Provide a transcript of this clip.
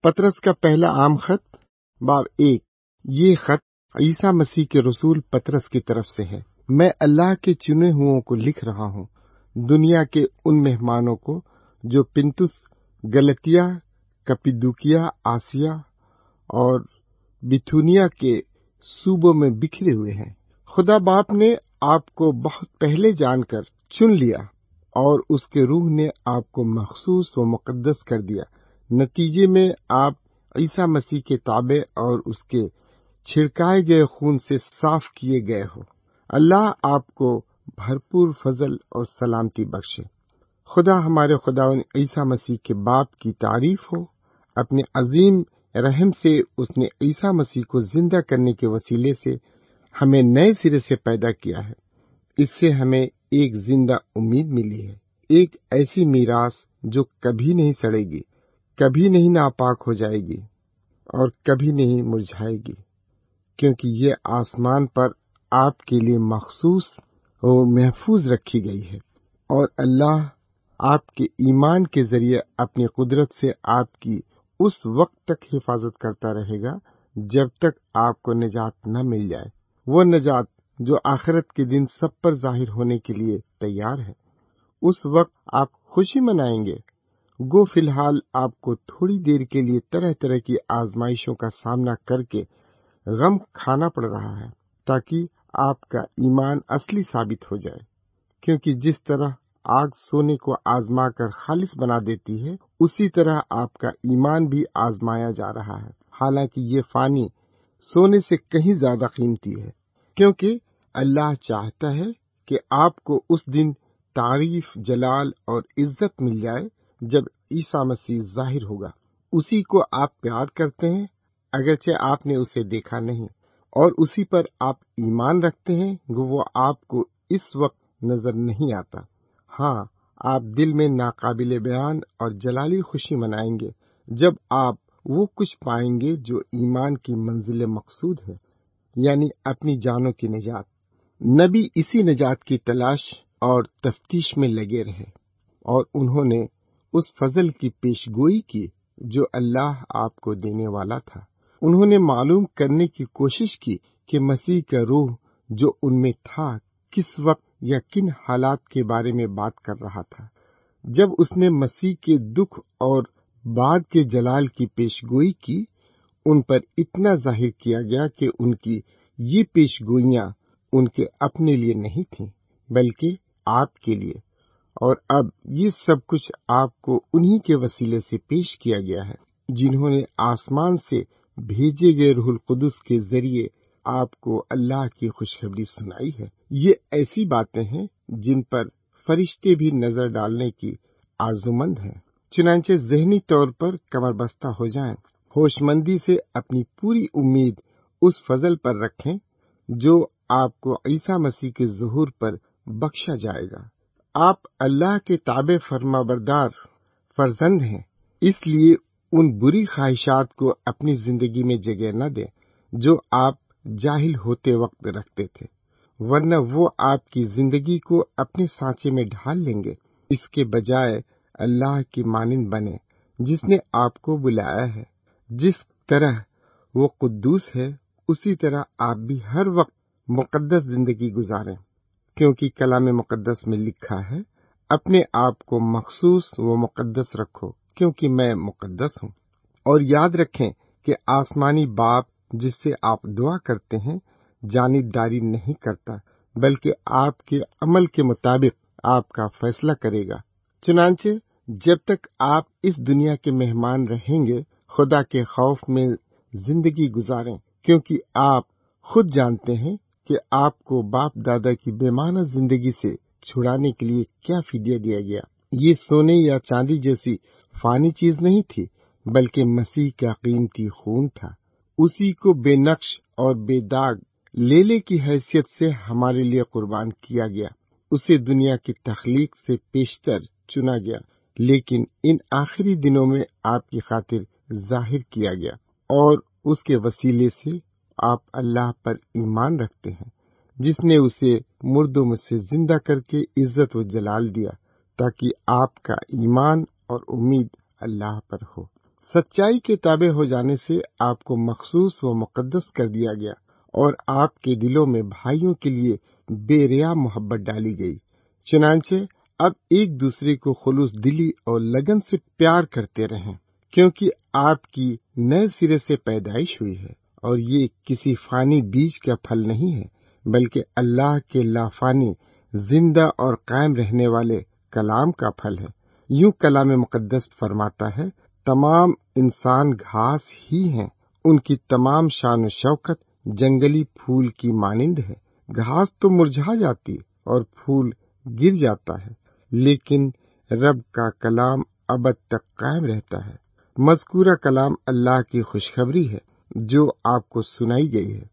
پطرس کا پہلا عام خط، باب 1۔ یہ خط عیسیٰ مسیح کے رسول پطرس کی طرف سے ہے۔ میں اللہ کے چنے ہوئوں کو لکھ رہا ہوں، دنیا کے ان مہمانوں کو جو پنتس، گلتیا، کپیدوکیا، آسیا اور بتھونیا کے صوبوں میں بکھرے ہوئے ہیں۔ خدا باپ نے آپ کو بہت پہلے جان کر چن لیا اور اس کے روح نے آپ کو مخصوص و مقدس کر دیا۔ نتیجے میں آپ عیسیٰ مسیح کے تابع اور اس کے چھڑکائے گئے خون سے صاف کیے گئے ہو۔ اللہ آپ کو بھرپور فضل اور سلامتی بخشے۔ خدا ہمارے خداوند عیسیٰ مسیح کے باپ کی تعریف ہو۔ اپنے عظیم رحم سے اس نے عیسیٰ مسیح کو زندہ کرنے کے وسیلے سے ہمیں نئے سرے سے پیدا کیا ہے۔ اس سے ہمیں ایک زندہ امید ملی ہے، ایک ایسی میراث جو کبھی نہیں سڑے گی، کبھی نہیں ناپاک ہو جائے گی اور کبھی نہیں مرجھائے گی، کیونکہ یہ آسمان پر آپ کے لیے مخصوص و محفوظ رکھی گئی ہے، اور اللہ آپ کے ایمان کے ذریعے اپنی قدرت سے آپ کی اس وقت تک حفاظت کرتا رہے گا جب تک آپ کو نجات نہ مل جائے، وہ نجات جو آخرت کے دن سب پر ظاہر ہونے کے لیے تیار ہے۔ اس وقت آپ خوشی منائیں گے، گو فی الحال آپ کو تھوڑی دیر کے لیے طرح طرح کی آزمائشوں کا سامنا کر کے غم کھانا پڑ رہا ہے، تاکہ آپ کا ایمان اصلی ثابت ہو جائے، کیونکہ جس طرح آگ سونے کو آزما کر خالص بنا دیتی ہے، اسی طرح آپ کا ایمان بھی آزمایا جا رہا ہے، حالانکہ یہ فانی سونے سے کہیں زیادہ قیمتی ہے، کیونکہ اللہ چاہتا ہے کہ آپ کو اس دن تعریف، جلال اور عزت مل جائے جب عیسیٰ مسیح ظاہر ہوگا۔ اسی کو آپ پیار کرتے ہیں اگرچہ آپ نے اسے دیکھا نہیں، اور اسی پر آپ ایمان رکھتے ہیں گو وہ آپ کو اس وقت نظر نہیں آتا۔ ہاں، آپ دل میں ناقابل بیان اور جلالی خوشی منائیں گے جب آپ وہ کچھ پائیں گے جو ایمان کی منزل مقصود ہے، یعنی اپنی جانوں کی نجات۔ نبی اسی نجات کی تلاش اور تفتیش میں لگے رہے، اور انہوں نے اس فضل کی پیش گوئی کی جو اللہ آپ کو دینے والا تھا۔ انہوں نے معلوم کرنے کی کوشش کی کہ مسیح کا روح جو ان میں تھا کس وقت یا کن حالات کے بارے میں بات کر رہا تھا جب اس نے مسیح کے دکھ اور بعد کے جلال کی پیش گوئی کی۔ ان پر اتنا ظاہر کیا گیا کہ ان کی یہ پیش گوئیاں ان کے اپنے لیے نہیں تھیں بلکہ آپ کے لیے، اور اب یہ سب کچھ آپ کو انہی کے وسیلے سے پیش کیا گیا ہے جنہوں نے آسمان سے بھیجے گئے روح القدس کے ذریعے آپ کو اللہ کی خوشخبری سنائی ہے۔ یہ ایسی باتیں ہیں جن پر فرشتے بھی نظر ڈالنے کی آرزومند ہیں، چنانچہ ذہنی طور پر کمر بستہ ہو جائیں، ہوش مندی سے اپنی پوری امید اس فضل پر رکھیں جو آپ کو عیسیٰ مسیح کے ظہور پر بخشا جائے گا۔ آپ اللہ کے تابع فرما بردار فرزند ہیں، اس لیے ان بری خواہشات کو اپنی زندگی میں جگہ نہ دیں جو آپ جاہل ہوتے وقت رکھتے تھے، ورنہ وہ آپ کی زندگی کو اپنے سانچے میں ڈھال لیں گے۔ اس کے بجائے اللہ کی مانند بنے جس نے آپ کو بلایا ہے۔ جس طرح وہ قدوس ہے اسی طرح آپ بھی ہر وقت مقدس زندگی گزاریں، کیونکہ کلام مقدس میں لکھا ہے، اپنے آپ کو مخصوص و مقدس رکھو کیونکہ میں مقدس ہوں۔ اور یاد رکھیں کہ آسمانی باپ جس سے آپ دعا کرتے ہیں جانبداری نہیں کرتا بلکہ آپ کے عمل کے مطابق آپ کا فیصلہ کرے گا۔ چنانچہ جب تک آپ اس دنیا کے مہمان رہیں گے خدا کے خوف میں زندگی گزاریں، کیونکہ آپ خود جانتے ہیں کہ آپ کو باپ دادا کی بے معنی زندگی سے چھڑانے کے لیے کیا فدیہ دیا گیا۔ یہ سونے یا چاندی جیسی فانی چیز نہیں تھی بلکہ مسیح کا قیمتی خون تھا۔ اسی کو بے نقش اور بے داغ لیلے کی حیثیت سے ہمارے لیے قربان کیا گیا۔ اسے دنیا کی تخلیق سے پیشتر چنا گیا، لیکن ان آخری دنوں میں آپ کی خاطر ظاہر کیا گیا، اور اس کے وسیلے سے آپ اللہ پر ایمان رکھتے ہیں جس نے اسے مردوں میں سے زندہ کر کے عزت و جلال دیا، تاکہ آپ کا ایمان اور امید اللہ پر ہو۔ سچائی کے تابع ہو جانے سے آپ کو مخصوص و مقدس کر دیا گیا اور آپ کے دلوں میں بھائیوں کے لیے بے ریا محبت ڈالی گئی۔ چنانچہ اب ایک دوسرے کو خلوص دلی اور لگن سے پیار کرتے رہیں، کیونکہ آپ کی نئے سرے سے پیدائش ہوئی ہے، اور یہ کسی فانی بیج کا پھل نہیں ہے، بلکہ اللہ کے لافانی، زندہ اور قائم رہنے والے کلام کا پھل ہے۔ یوں کلام مقدس فرماتا ہے، تمام انسان گھاس ہی ہیں، ان کی تمام شان و شوکت جنگلی پھول کی مانند ہے۔ گھاس تو مرجھا جاتی اور پھول گر جاتا ہے، لیکن رب کا کلام ابد تک قائم رہتا ہے۔ مذکورہ کلام اللہ کی خوشخبری ہے جو آپ کو سنائی گئی ہے۔